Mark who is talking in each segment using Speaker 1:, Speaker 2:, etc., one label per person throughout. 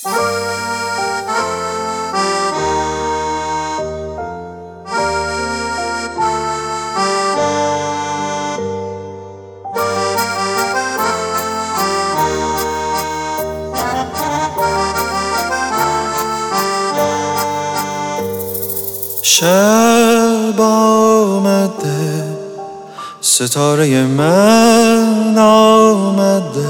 Speaker 1: شب آمده، ستاره من آمده،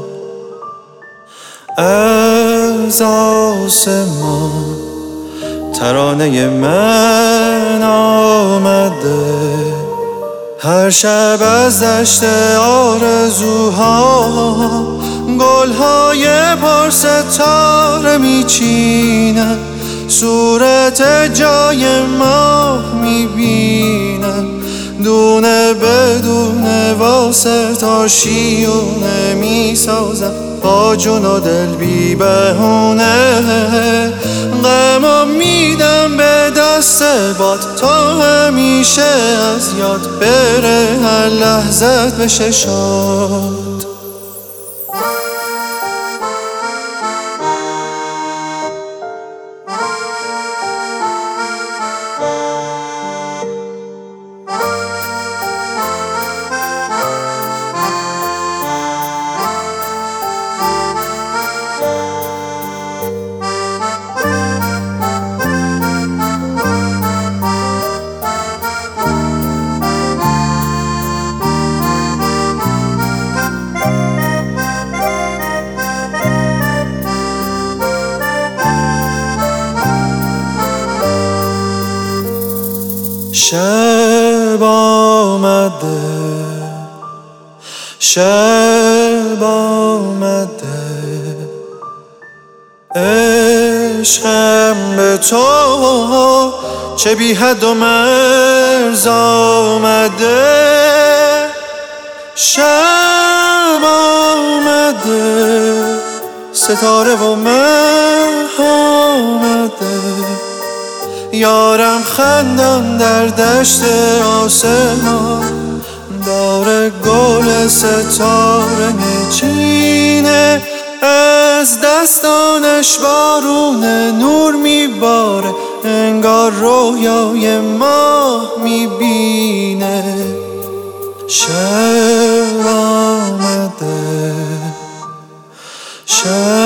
Speaker 1: از آسمان ترانه من آمده. هر شب از دشت آرزوها گلهای پرستاره میچینن، صورت جای ماه میبینن، دونه بدونه واسه آشیونه میسازن، با جون و دل بی بهونه. غمم میدم به دست باد تا همیشه از یاد بره، هر لحظت بشه شاد. شب آمده، شب آمده، عشقم به تو چه بی حد و مرز آمده. شب آمده، ستاره و مه آمده، یارم خندان در دشت آسمان، داره گل ستاره میچینه، از دستانش بارون نور میباره، انگار رویای ماه میبینه. شب آمده، شب